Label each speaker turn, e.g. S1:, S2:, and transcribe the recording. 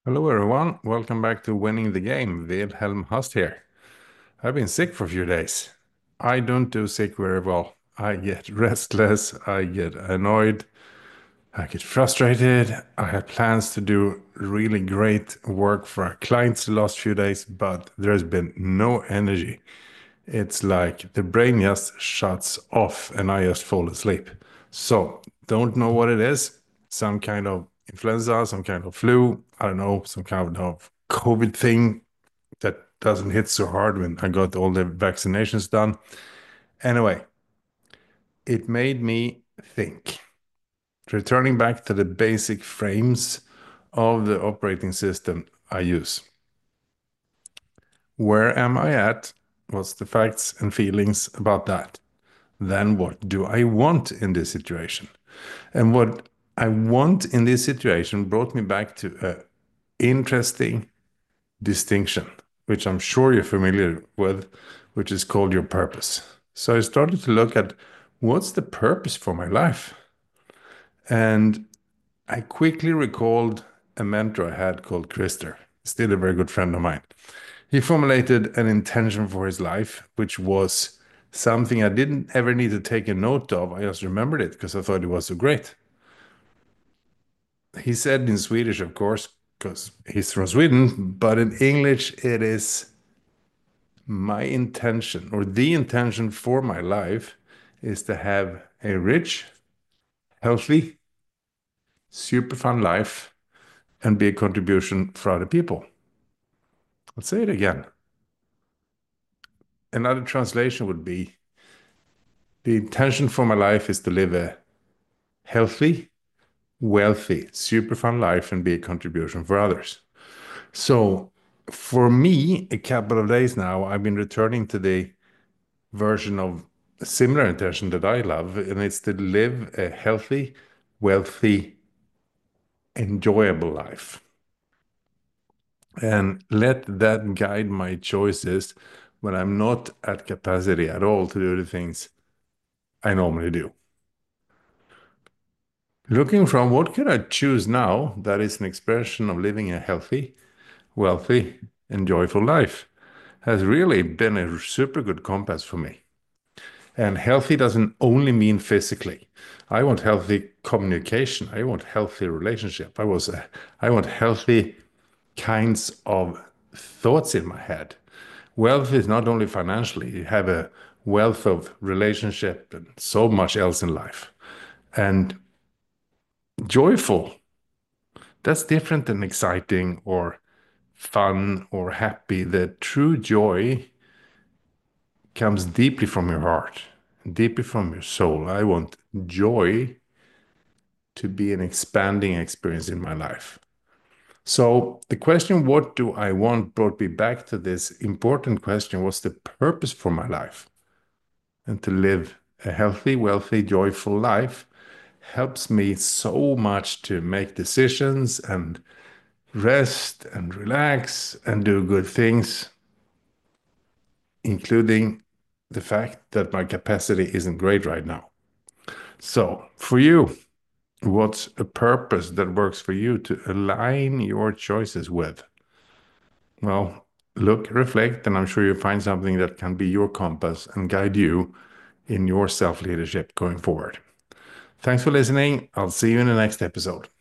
S1: Hello, everyone. Welcome back to Winning the Game. Wilhelm Hust here. I've been sick for a few days. I don't do sick very well. I get restless, I get annoyed, I get frustrated. I had plans to do really great work for our clients the last few days, but there's been no energy. It's like the brain just shuts off and I just fall asleep. So, don't know what it is. Some kind of influenza, some kind of flu, I don't know, some kind of COVID thing that doesn't hit so hard when I got all the vaccinations done. Anyway, it made me think. Returning back to the basic frames of the operating system I use. Where am I at? What's the facts and feelings about that? Then what do I want in this situation? And what I want in this situation brought me back to an interesting distinction, which I'm sure you're familiar with, which is called your purpose. So I started to look at what's the purpose for my life? And I quickly recalled a mentor I had called Christer, still a very good friend of mine. He formulated an intention for his life, which was something I didn't ever need to take a note of. I just remembered it because I thought it was so great. He said in Swedish, of course, because he's from Sweden, but in English, it is my intention or the intention for my life is to have a rich, healthy, super fun life and be a contribution for other people. Let's say it again. Another translation would be the intention for my life is to live a healthy, wealthy, super fun life and be a contribution for others. So for me, a couple of days now, I've been returning to the version of a similar intention that I love, and it's to live a healthy, wealthy, enjoyable life. And let that guide my choices when I'm not at capacity at all to do the things I normally do. Looking from what can I choose now that is an expression of living a healthy, wealthy, and joyful life has really been a super good compass for me. And healthy doesn't only mean physically. I want healthy communication. I want healthy relationship. I want healthy kinds of thoughts in my head. Wealth is not only financially, you have a wealth of relationship and so much else in life. And joyful, that's different than exciting or fun or happy. The true joy comes deeply from your heart, deeply from your soul. I want joy to be an expanding experience in my life. So the question, what do I want, brought me back to this important question: what's the purpose for my life? And to live a healthy, wealthy, joyful life helps me so much to make decisions and rest and relax and do good things, including the fact that my capacity isn't great right now. So, for you, what's a purpose that works for you to align your choices with? Well, look, reflect, and I'm sure you'll find something that can be your compass and guide you in your self leadership going forward. Thanks for listening. I'll see you in the next episode.